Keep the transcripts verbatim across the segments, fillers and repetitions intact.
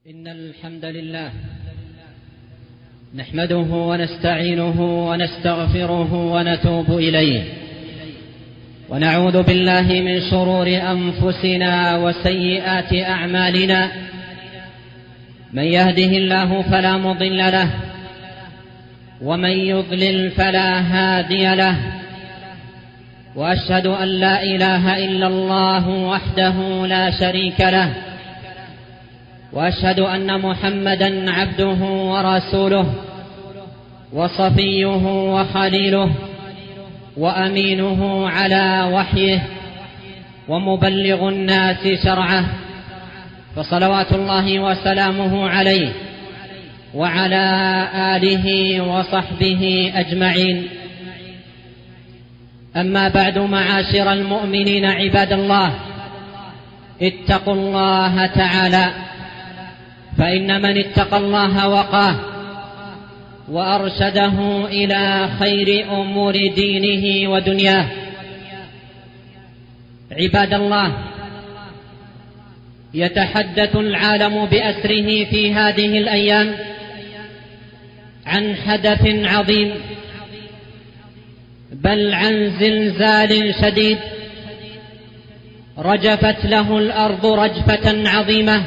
إن الحمد لله نحمده ونستعينه ونستغفره ونتوب إليه، ونعوذ بالله من شرور أنفسنا وسيئات أعمالنا. من يهده الله فلا مضل له، ومن يضلل فلا هادي له، وأشهد أن لا إله إلا الله وحده لا شريك له، وأشهد أن محمدًا عبده ورسوله وصفيه وخليله وأمينه على وحيه ومبلغ الناس شرعه، فصلوات الله وسلامه عليه وعلى آله وصحبه أجمعين. أما بعد، معاشر المؤمنين عباد الله، اتقوا الله تعالى، فإن من اتقى الله وقاه وأرشده إلى خير أمور دينه ودنياه. عباد الله، يتحدث العالم بأسره في هذه الأيام عن حدث عظيم، بل عن زلزال شديد رجفت له الأرض رجفة عظيمة،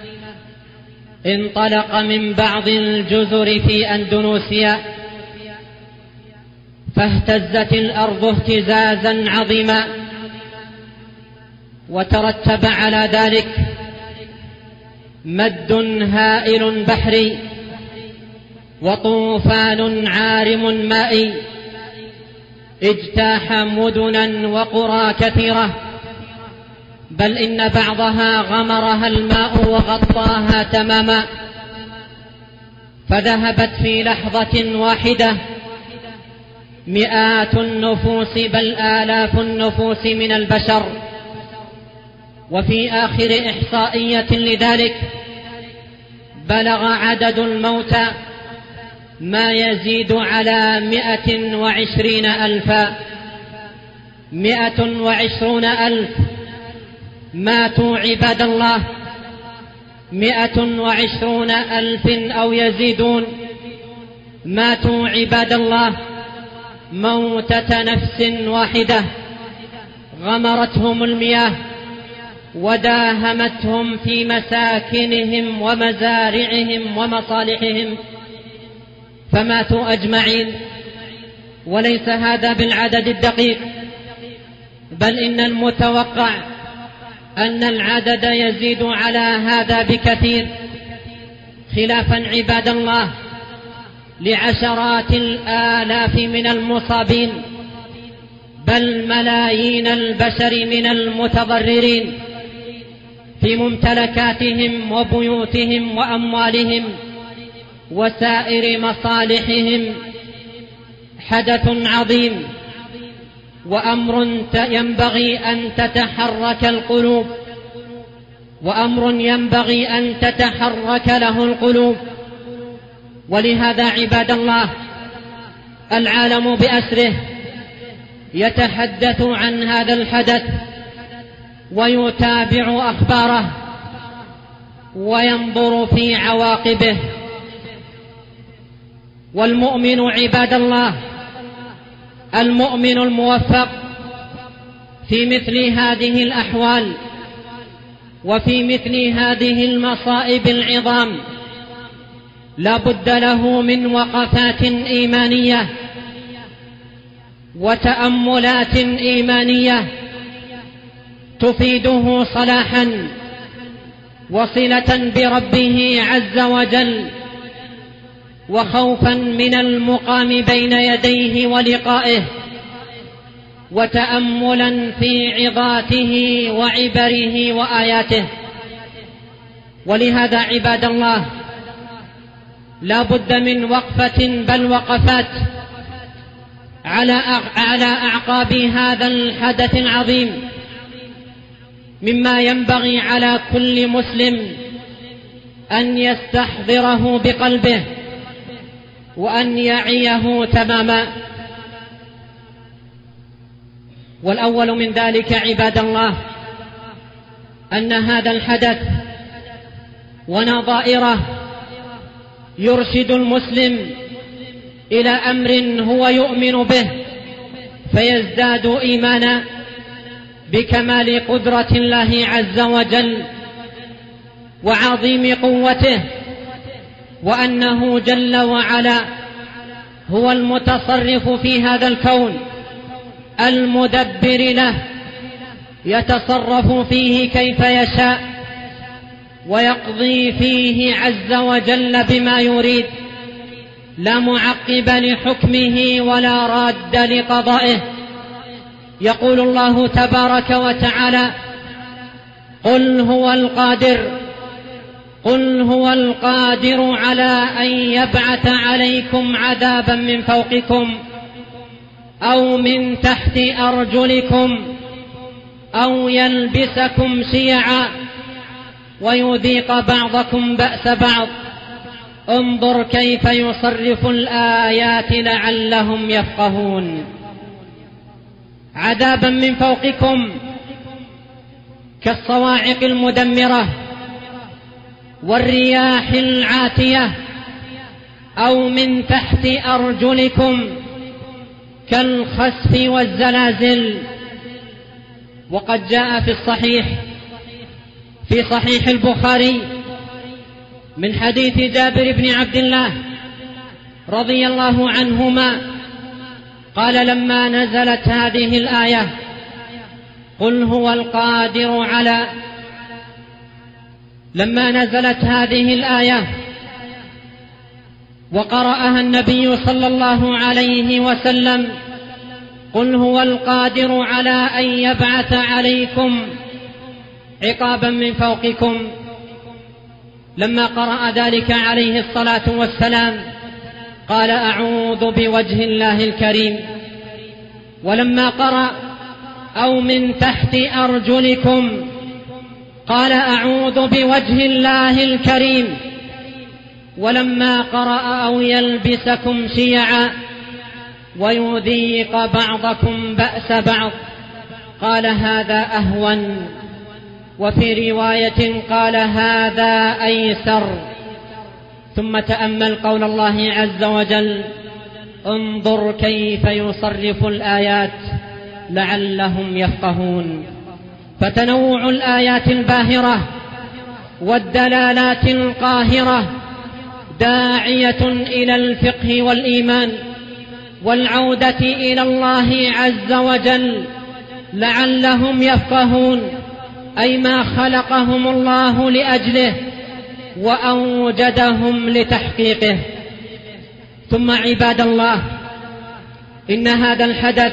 انطلق من بعض الجزر في أندونيسيا، فاهتزت الأرض اهتزازا عظيما، وترتب على ذلك مد هائل بحري وطوفان عارم مائي اجتاح مدنا وقرى كثيرة، بل إن بعضها غمرها الماء وغطاها تماما، فذهبت في لحظة واحدة مئات النفوس بل آلاف النفوس من البشر. وفي آخر إحصائية لذلك بلغ عدد الموتى ما يزيد على مئة وعشرين ألفا. مئة وعشرون ألف ماتوا عباد الله، مئة وعشرون ألف أو يزيدون ماتوا عباد الله موتة نفس واحدة، غمرتهم المياه وداهمتهم في مساكنهم ومزارعهم ومصالحهم، فماتوا أجمعين. وليس هذا بالعدد الدقيق، بل إن المتوقع أن العدد يزيد على هذا بكثير، خلافا عباد الله لعشرات الآلاف من المصابين، بل ملايين البشر من المتضررين في ممتلكاتهم وبيوتهم وأموالهم وسائر مصالحهم. حدث عظيم وأمر ينبغي أن تتحرك القلوب، وأمر ينبغي أن تتحرك له القلوب. ولهذا عباد الله، العالم بأسره يتحدث عن هذا الحدث ويتابع أخباره وينظر في عواقبه. والمؤمن عباد الله، المؤمن الموفق في مثل هذه الأحوال وفي مثل هذه المصائب العظام لا بد له من وقفات إيمانية وتأملات إيمانية تفيده صلاحا وصلة بربه عز وجل، وخوفا من المقام بين يديه ولقائه، وتأملا في عظاته وعبره وآياته. ولهذا عباد الله، لا بد من وقفة بل وقفات على على أعقاب هذا الحدث العظيم، مما ينبغي على كل مسلم أن يستحضره بقلبه وأن يعيه تماما. والأول من ذلك عباد الله أن هذا الحدث ونظائره يرشد المسلم إلى أمر هو يؤمن به فيزداد إيمانا بكمال قدرة الله عز وجل وعظيم قوته، وأنه جل وعلا هو المتصرف في هذا الكون المدبر له، يتصرف فيه كيف يشاء ويقضي فيه عز وجل بما يريد، لا معقب لحكمه ولا راد لقضائه. يقول الله تبارك وتعالى: قل هو القادر قل هو القادر على أن يبعث عليكم عذابا من فوقكم أو من تحت أرجلكم أو يلبسكم شيعا ويذيق بعضكم بأس بعض انظر كيف يصرف الآيات لعلهم يفقهون. عذابا من فوقكم كالصواعق المدمرة والرياح العاتية، أو من تحت أرجلكم كالخسف والزلازل. وقد جاء في الصحيح في صحيح البخاري من حديث جابر بن عبد الله رضي الله عنهما قال: لما نزلت هذه الآية قل هو القادر على لما نزلت هذه الآية وقرأها النبي صلى الله عليه وسلم: قل هو القادر على أن يبعث عليكم عقابا من فوقكم، لما قرأ ذلك عليه الصلاة والسلام قال: أعوذ بوجه الله الكريم. ولما قرأ أو من تحت أرجلكم قال: أعوذ بوجه الله الكريم. ولما قرأ أو يلبسكم شيعا ويذيق بعضكم بأس بعض قال: هذا أهون. وفي رواية قال: هذا أيسر. ثم تأمل قول الله عز وجل: انظر كيف يصرف الآيات لعلهم يفقهون. فتنوع الآيات الباهرة والدلالات القاهرة داعية إلى الفقه والإيمان والعودة إلى الله عز وجل لعلهم يفقهون، أي ما خلقهم الله لأجله وأوجدهم لتحقيقه. ثم عباد الله، إن هذا الحدث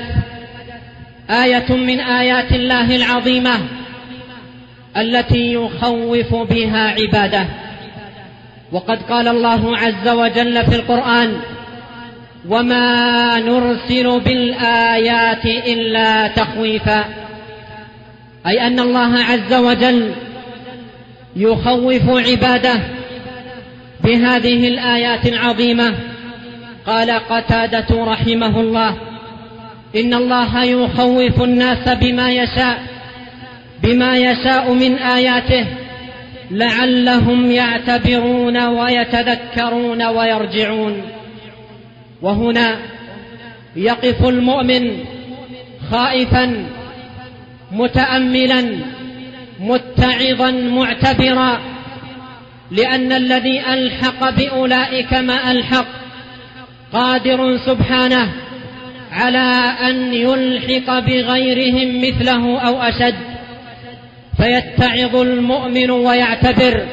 آية من آيات الله العظيمة التي يخوف بها عباده. وقد قال الله عز وجل في القرآن: وما نرسل بالآيات إلا تخويفا، أي أن الله عز وجل يخوف عباده بهذه الآيات العظيمة. قال قتادة رحمه الله: إن الله يخوف الناس بما يشاء بما يشاء من آياته لعلهم يعتبرون ويتذكرون ويرجعون. وهنا يقف المؤمن خائفا متأملا متعظا معتبرا، لأن الذي ألحق بأولئك ما ألحق قادر سبحانه على أن يلحق بغيرهم مثله أو أشد، فيتعظ المؤمن ويعتبر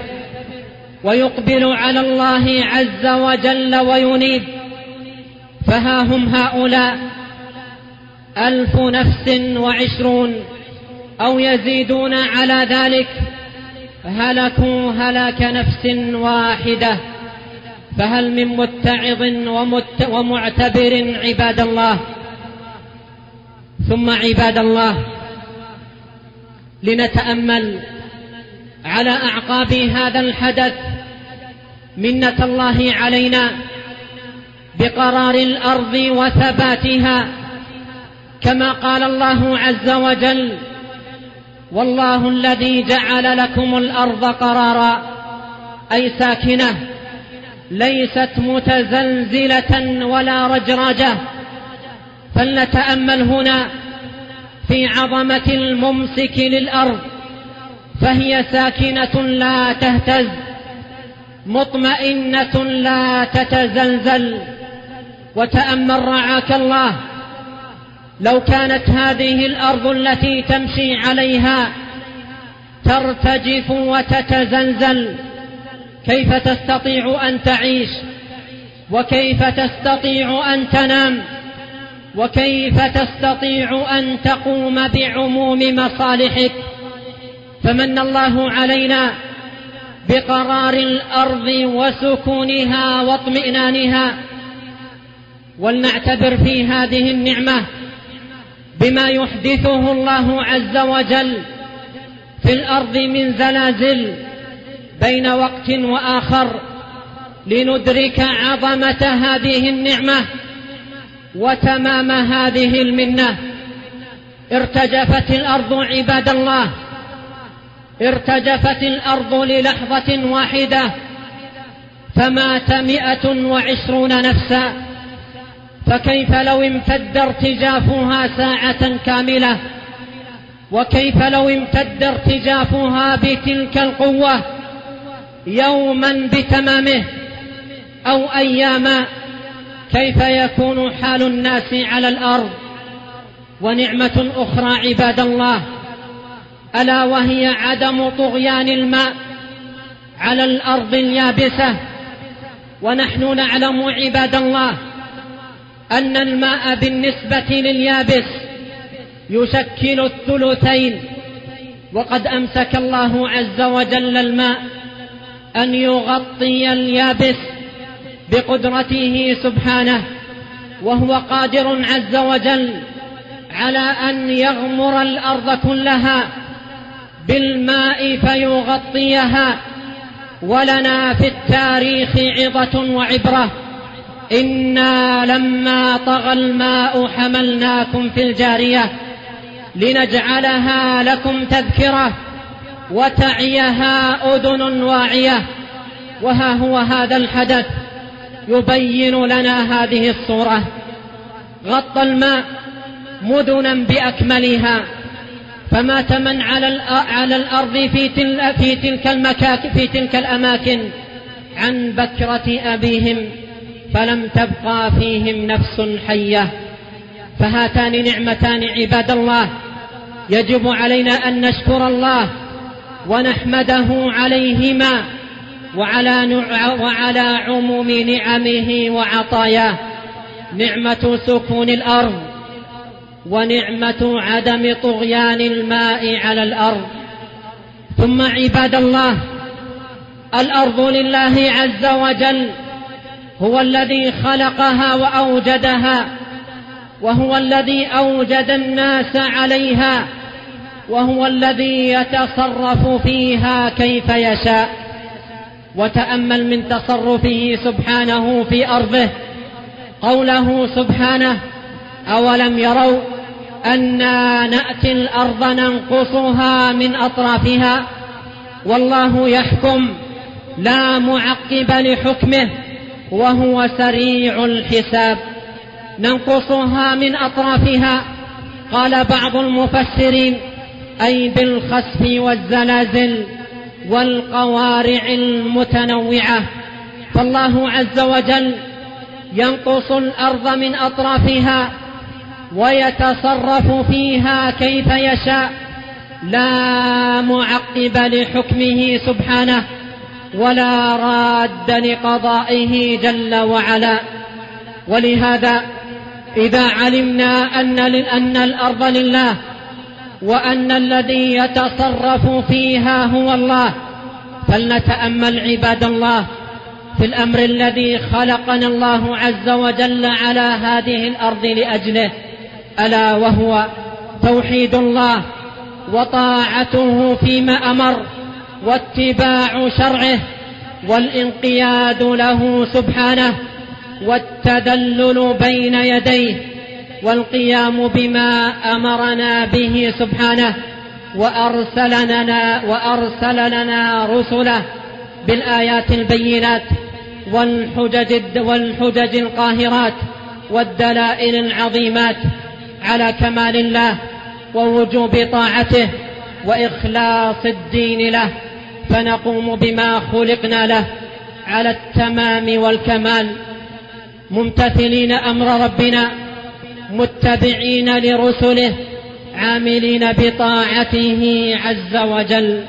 ويقبل على الله عز وجل وينيب. فها هم هؤلاء ألف نفس وعشرون أو يزيدون على ذلك هلكوا هلاك نفس واحدة، فهل من متعظ ومعتبر عباد الله؟ ثم عباد الله، لنتأمل على أعقاب هذا الحدث منة الله علينا بقرار الأرض وثباتها، كما قال الله عز وجل: والله الذي جعل لكم الأرض قرارا أي ساكنة ليست متزلزلة ولا رجراجة. فلنتأمل هنا في عظمة الممسك للأرض، فهي ساكنة لا تهتز، مطمئنة لا تتزلزل. وتأمل رعاك الله، لو كانت هذه الأرض التي تمشي عليها ترتجف وتتزلزل، كيف تستطيع أن تعيش؟ وكيف تستطيع أن تنام؟ وكيف تستطيع أن تقوم بعموم مصالحك؟ فمن الله علينا بقرار الأرض وسكونها واطمئنانها. ولنعتبر في هذه النعمة بما يحدثه الله عز وجل في الأرض من زلازل بين وقت وآخر، لندرك عظمة هذه النعمة وتمام هذه المنة. ارتجفت الأرض عباد الله، ارتجفت الأرض للحظة واحدة فمات مئة وعشرون نفسا، فكيف لو امتد ارتجافها ساعة كاملة؟ وكيف لو امتد ارتجافها بتلك القوة يوما بتمامه أو أياما؟ كيف يكون حال الناس على الأرض؟ ونعمة أخرى عباد الله، ألا وهي عدم طغيان الماء على الأرض اليابسة. ونحن نعلم عباد الله أن الماء بالنسبة لليابس يشكل الثلثين، وقد أمسك الله عز وجل الماء أن يغطي اليابس بقدرته سبحانه، وهو قادر عز وجل على أن يغمر الأرض كلها بالماء فيغطيها. ولنا في التاريخ عظة وعبرة. إنا لما طغى الماء حملناكم في الجارية لنجعلها لكم تذكرة وتعيها أذن واعية. وها هو هذا الحدث يبين لنا هذه الصورة. غطى الماء مدنا بأكملها، فمات من على الأرض في تلك المكاكن في تلك الأماكن عن بكرة أبيهم، فلم تبقى فيهم نفس حية. فهاتان نعمتان عباد الله يجب علينا أن نشكر الله ونحمده عليهما وعلى, وعلى عموم نعمه وعطاياه: نعمة سكون الأرض، ونعمة عدم طغيان الماء على الأرض. ثم عباد الله، الأرض لله عز وجل، هو الذي خلقها وأوجدها، وهو الذي أوجد الناس عليها، وهو الذي يتصرف فيها كيف يشاء. وتأمل من تصرفه سبحانه في أرضه قوله سبحانه: أولم يروا أنا نأتي الأرض ننقصها من أطرافها والله يحكم لا معقب لحكمه وهو سريع الحساب. ننقصها من أطرافها، قال بعض المفسرين أي بالخسف والزلازل والقوارع المتنوعة. فالله عز وجل ينقص الأرض من أطرافها ويتصرف فيها كيف يشاء، لا معقب لحكمه سبحانه ولا راد لقضائه جل وعلا. ولهذا إذا علمنا أن, أن الأرض لله وأن الذي يتصرف فيها هو الله، فلنتأمل عباد الله في الأمر الذي خلقنا الله عز وجل على هذه الأرض لأجله، ألا وهو توحيد الله وطاعته فيما أمر واتباع شرعه والانقياد له سبحانه والتذلل بين يديه والقيام بما أمرنا به سبحانه وأرسل لنا, وأرسل لنا رسله بالآيات البينات والحجج, والحجج القاهرات والدلائل العظيمات على كمال الله ووجوب طاعته وإخلاص الدين له، فنقوم بما خلقنا له على التمام والكمال، ممتثلين أمر ربنا، متبعين لرسله، عاملين بطاعته عز وجل.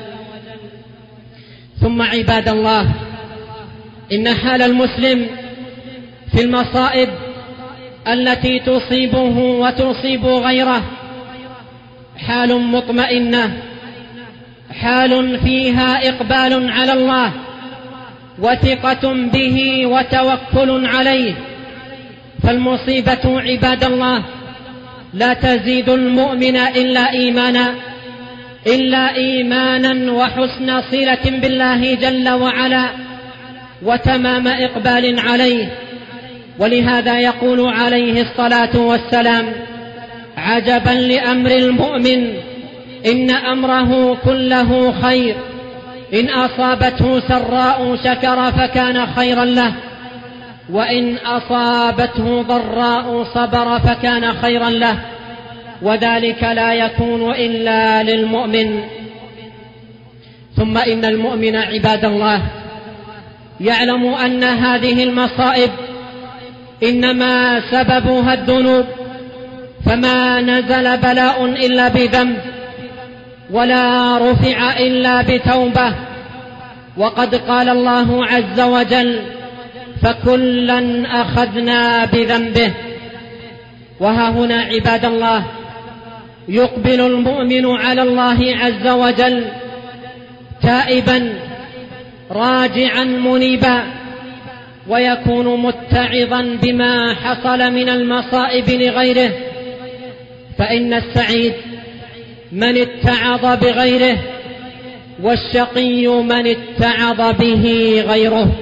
ثم عباد الله، إن حال المسلم في المصائب التي تصيبه وتصيب غيره حال مطمئنة، حال فيها إقبال على الله وثقة به وتوكل عليه. فالمصيبة عباد الله لا تزيد المؤمن إلا إيمانا إلا إيمانا وحسن صلة بالله جل وعلا وتمام إقبال عليه. ولهذا يقول عليه الصلاة والسلام: عجبا لأمر المؤمن إن أمره كله خير، إن أصابته سراء شكر فكان خيرا له، وإن أصابته ضراء صبر فكان خيرا له، وذلك لا يكون إلا للمؤمن. ثم إن المؤمن عباد الله يعلم أن هذه المصائب إنما سببها الذنوب، فما نزل بلاء إلا بذنب ولا رفع إلا بتوبة. وقد قال الله عز وجل: فكلا أخذنا بذنبه. وها هنا عباد الله يقبل المؤمن على الله عز وجل تائبا راجعا منيبا، ويكون متعظا بما حصل من المصائب لغيره، فإن السعيد من اتعظ بغيره، والشقي من اتعظ به غيره.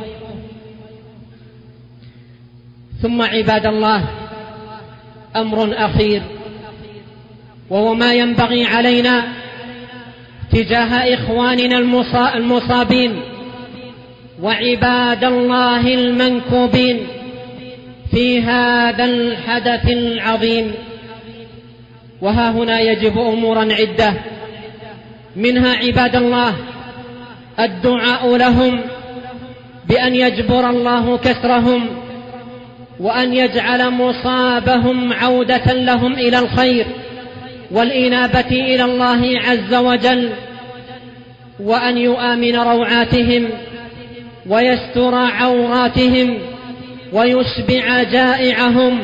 ثم عباد الله أمر أخير، وهو ما ينبغي علينا تجاه إخواننا المصابين وعباد الله المنكوبين في هذا الحدث العظيم. وها هنا يجب أمورا عدة، منها عباد الله الدعاء لهم بأن يجبر الله كسرهم، وأن يجعل مصابهم عودة لهم إلى الخير والإنابة إلى الله عز وجل، وأن يؤمن روعاتهم ويستر عوراتهم ويشبع جائعهم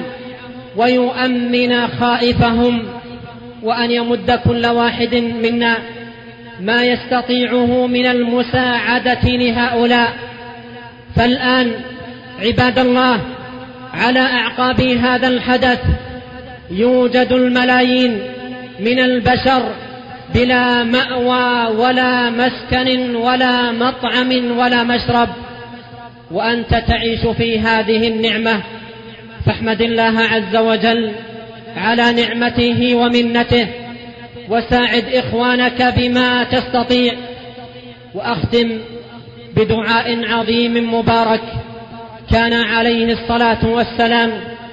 ويؤمن خائفهم، وأن يمد كل واحد منا ما يستطيعه من المساعدة لهؤلاء. فالآن عباد الله على أعقاب هذا الحدث يوجد الملايين من البشر بلا مأوى ولا مسكن ولا مطعم ولا مشرب، وأنت تعيش في هذه النعمة، فاحمد الله عز وجل على نعمته ومنته، وساعد إخوانك بما تستطيع. وأختم بدعاء عظيم مبارك كان عليه الصلاة والسلام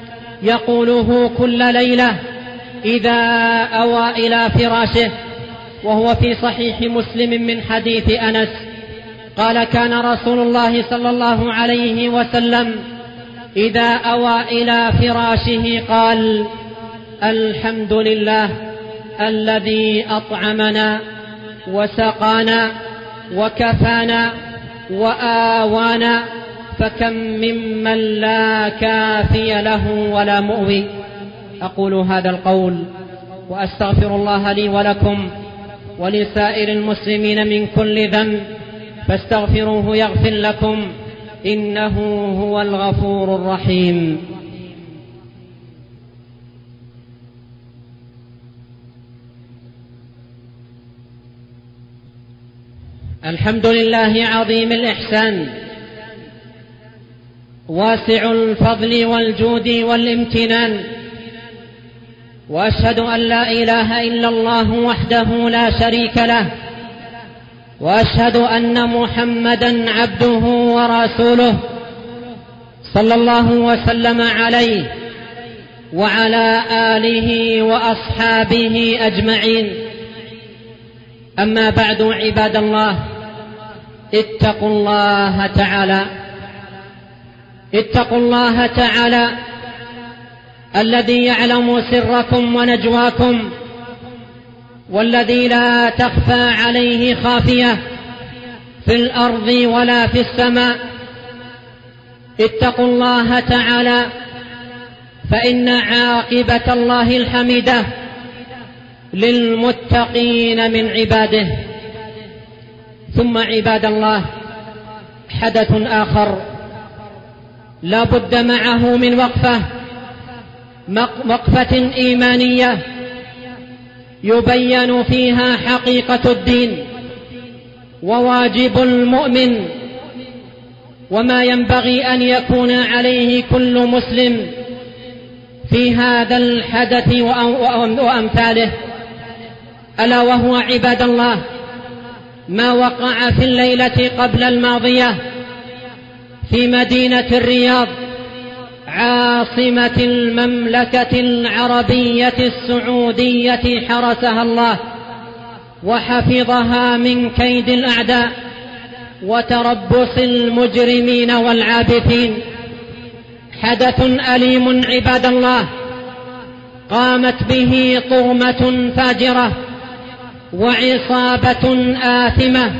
يقوله كل ليلة إذا أوى إلى فراشه، وهو في صحيح مسلم من حديث أنس قال: كان رسول الله صلى الله عليه وسلم إذا أوى إلى فراشه قال: الحمد لله الذي أطعمنا وسقانا وكفانا وآوانا، فكم ممن لا كافي له ولا مؤوي. أقول هذا القول وأستغفر الله لي ولكم ولسائر المسلمين من كل ذنب، فاستغفروه يغفر لكم، إنه هو الغفور الرحيم. الحمد لله عظيم الإحسان، واسع الفضل والجود والامتنان، وأشهد أن لا إله إلا الله وحده لا شريك له، وأشهد أن محمدا عبده ورسوله صلى الله وسلم عليه وعلى آله وأصحابه أجمعين. أما بعد، عباد الله، اتقوا الله تعالى اتقوا الله تعالى الذي يعلم سركم ونجواكم، والذي لا تخفى عليه خافية في الأرض ولا في السماء. اتقوا الله تعالى، فإن عاقبة الله الحميدة للمتقين من عباده. ثم عباد الله، حدث آخر لا بد معه من وقفة وقفة إيمانية يبين فيها حقيقة الدين وواجب المؤمن، وما ينبغي أن يكون عليه كل مسلم في هذا الحدث وأمثاله، ألا وهو عباد الله ما وقع في الليلة قبل الماضية في مدينة الرياض عاصمة المملكة العربية السعودية، حرسها الله وحفظها من كيد الأعداء وتربص المجرمين والعابثين. حدث أليم عباد الله قامت به طغمة فاجرة وعصابة آثمة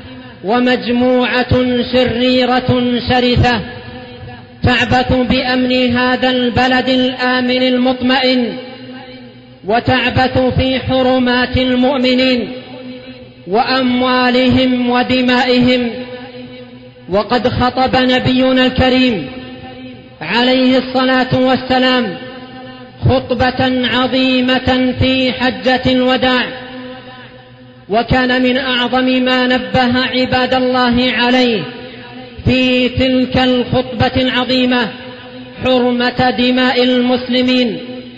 ومجموعة شريرة شرسة تعبث بأمن هذا البلد الآمن المطمئن، وتعبث في حرمات المؤمنين وأموالهم ودمائهم. وقد خطب نبينا الكريم عليه الصلاة والسلام خطبة عظيمة في حجة الوداع، وكان من أعظم ما نبه عباد الله عليه في تلك الخطبة العظيمة حرمة دماء المسلمين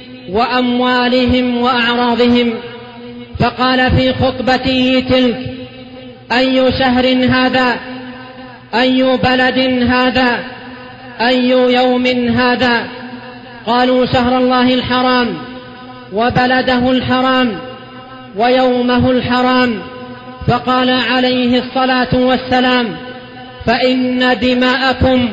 وأموالهم وأعراضهم. فقال في خطبته تلك: أي شهر هذا؟ أي بلد هذا؟ أي يوم هذا؟ قالوا: شهر الله الحرام وبلده الحرام ويومه الحرام. فقال عليه الصلاة والسلام: فإن دماءكم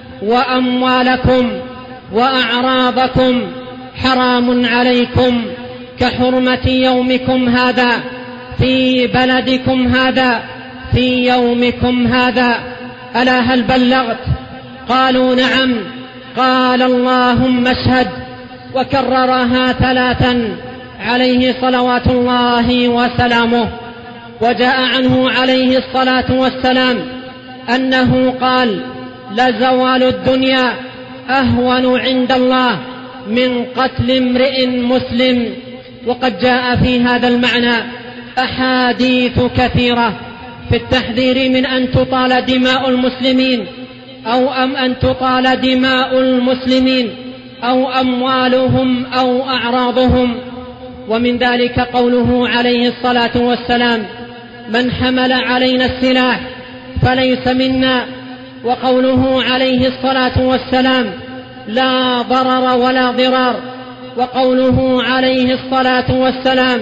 وأموالكم وأعراضكم حرام عليكم كحرمة يومكم هذا في بلدكم هذا في يومكم هذا. ألا هل بلغت؟ قالوا: نعم. قال: اللهم اشهد. وكررها ثلاثا عليه صلوات الله وسلامه. وجاء عنه عليه الصلاة والسلام أنه قال: لزوال الدنيا أهون عند الله من قتل امرئ مسلم. وقد جاء في هذا المعنى أحاديث كثيرة في التحذير من أن تطال دماء المسلمين أو أم أن تطال دماء المسلمين أو أموالهم أو أعراضهم. ومن ذلك قوله عليه الصلاة والسلام: من حمل علينا السلاح فليس منا. وقوله عليه الصلاة والسلام: لا ضرر ولا ضرار. وقوله عليه الصلاة والسلام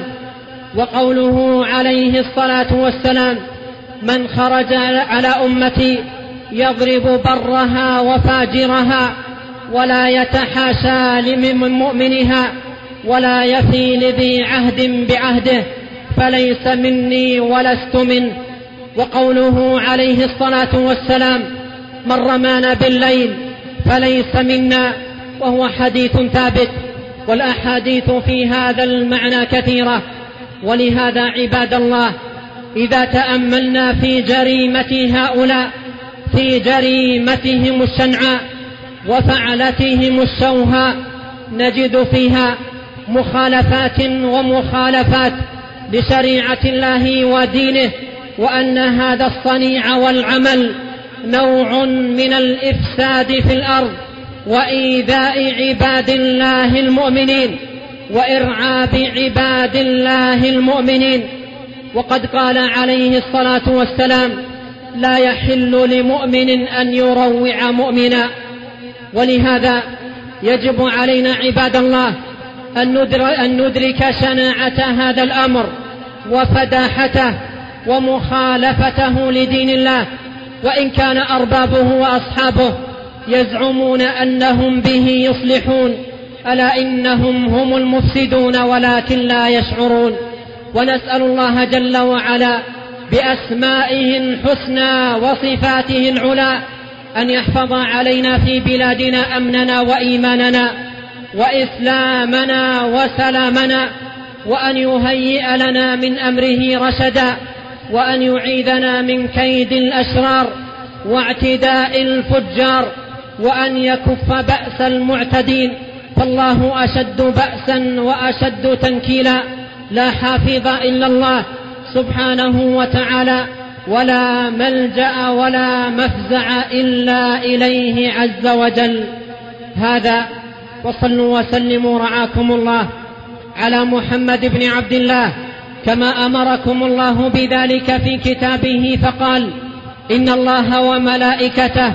وقوله عليه الصلاة والسلام: من خرج على أمتي يضرب برها وفاجرها ولا يتحاشى من مؤمنها ولا يفي لذي عهد بعهده فليس مني ولست منه. وقوله عليه الصلاة والسلام: من رمانا بالليل فليس منا، وهو حديث ثابت. والأحاديث في هذا المعنى كثيرة. ولهذا عباد الله، إذا تأملنا في جريمة هؤلاء في جريمتهم الشنعاء وفعلتهم الشوهاء نجد فيها مخالفات ومخالفات لشريعة الله ودينه، وأن هذا الصنيع والعمل نوع من الإفساد في الأرض وإيذاء عباد الله المؤمنين وإرعاب عباد الله المؤمنين. وقد قال عليه الصلاة والسلام: لا يحل لمؤمن أن يروع مؤمنا. ولهذا يجب علينا عباد الله أن ندرك شناعة هذا الأمر وفداحته ومخالفته لدين الله، وإن كان أربابه وأصحابه يزعمون أنهم به يصلحون، ألا إنهم هم المفسدون ولكن لا يشعرون. ونسأل الله جل وعلا بأسمائه الحسنى وصفاته العلى أن يحفظ علينا في بلادنا أمننا وإيماننا وإسلامنا وسلامنا، وأن يهيئ لنا من أمره رشدا، وأن يعيذنا من كيد الأشرار واعتداء الفجار، وأن يكف بأس المعتدين، فالله أشد بأسا وأشد تنكيلا، لا حافظ إلا الله سبحانه وتعالى، ولا ملجأ ولا مفزع إلا إليه عز وجل. هذا، وصلوا وسلموا رعاكم الله على محمد بن عبد الله كما أمركم الله بذلك في كتابه، فقال: إن الله وملائكته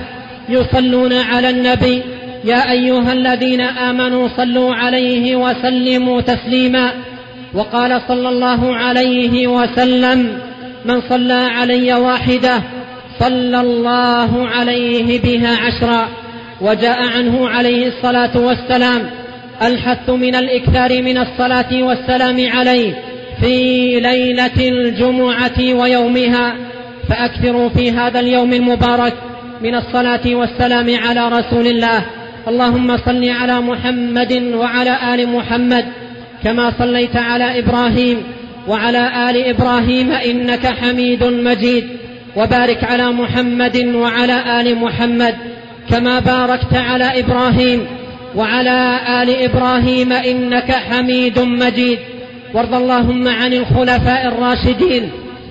يصلون على النبي يا أيها الذين آمنوا صلوا عليه وسلموا تسليما. وقال صلى الله عليه وسلم: من صلى علي واحدة صلى الله عليه بها عشرا. وجاء عنه عليه الصلاة والسلام الحث من الإكثار من الصلاة والسلام عليه في ليلة الجمعة ويومها، فأكثروا في هذا اليوم المبارك من الصلاة والسلام على رسول الله. اللهم صل على محمد وعلى آل محمد كما صليت على إبراهيم وعلى آل إبراهيم إنك حميد مجيد، وبارك على محمد وعلى آل محمد كما باركت على إبراهيم وعلى آل إبراهيم إنك حميد مجيد. وارض اللهم عن الخلفاء الراشدين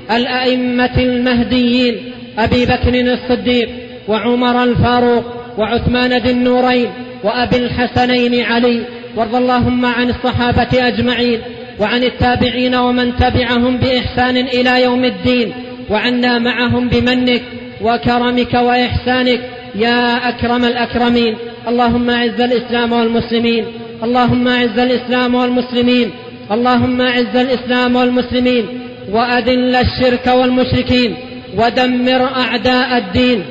الأئمة المهديين أبي بكر الصديق وعمر الفاروق وعثمان ذي النورين وأبي الحسنين علي. وارض اللهم عن الصحابة أجمعين وعن التابعين ومن تبعهم بإحسان إلى يوم الدين، وعنا معهم بمنك وكرمك وإحسانك يا أكرم الأكرمين. اللهم أعز الإسلام والمسلمين، اللهم أعز الإسلام والمسلمين، اللهم أعز الإسلام والمسلمين، وأذل الشرك والمشركين، ودمر أعداء الدين.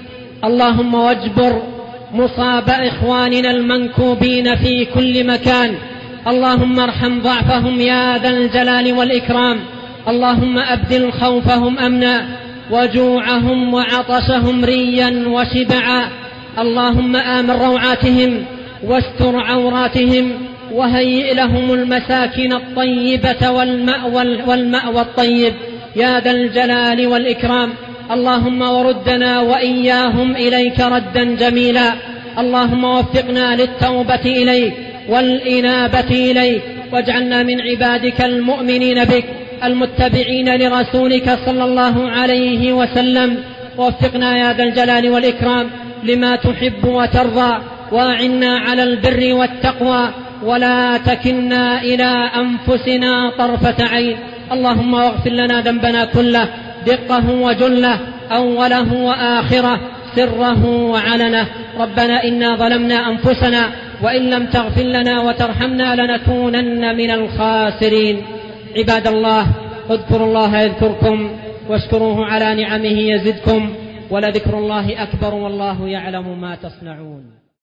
اللهم واجبر مصاب إخواننا المنكوبين في كل مكان، اللهم ارحم ضعفهم يا ذا الجلال والإكرام. اللهم أبدل خوفهم أمنا وجوعهم وعطشهم ريا وشبعا. اللهم آمن روعاتهم واستر عوراتهم، وهيئ لهم المساكن الطيبة والمأوى, والمأوى الطيب يا ذا الجلال والإكرام. اللهم وردنا وإياهم إليك ردا جميلا. اللهم وفقنا للتوبة إليك والإنابة إليك، واجعلنا من عبادك المؤمنين بك المتبعين لرسولك صلى الله عليه وسلم. ووفقنا يا ذا الجلال والإكرام لما تحب وترضى، وأعنا على البر والتقوى، ولا تكلنا إلى أنفسنا طرفة عين. اللهم واغفر لنا ذنبنا كله، دقه وجله، أوله وآخره، سره وعلنه. ربنا إنا ظلمنا أنفسنا وإن لم تغفر لنا وترحمنا لنكونن من الخاسرين. عباد الله، اذكروا الله يذكركم واشكروه على نعمه يزدكم، ولذكر الله أكبر والله يعلم ما تصنعون.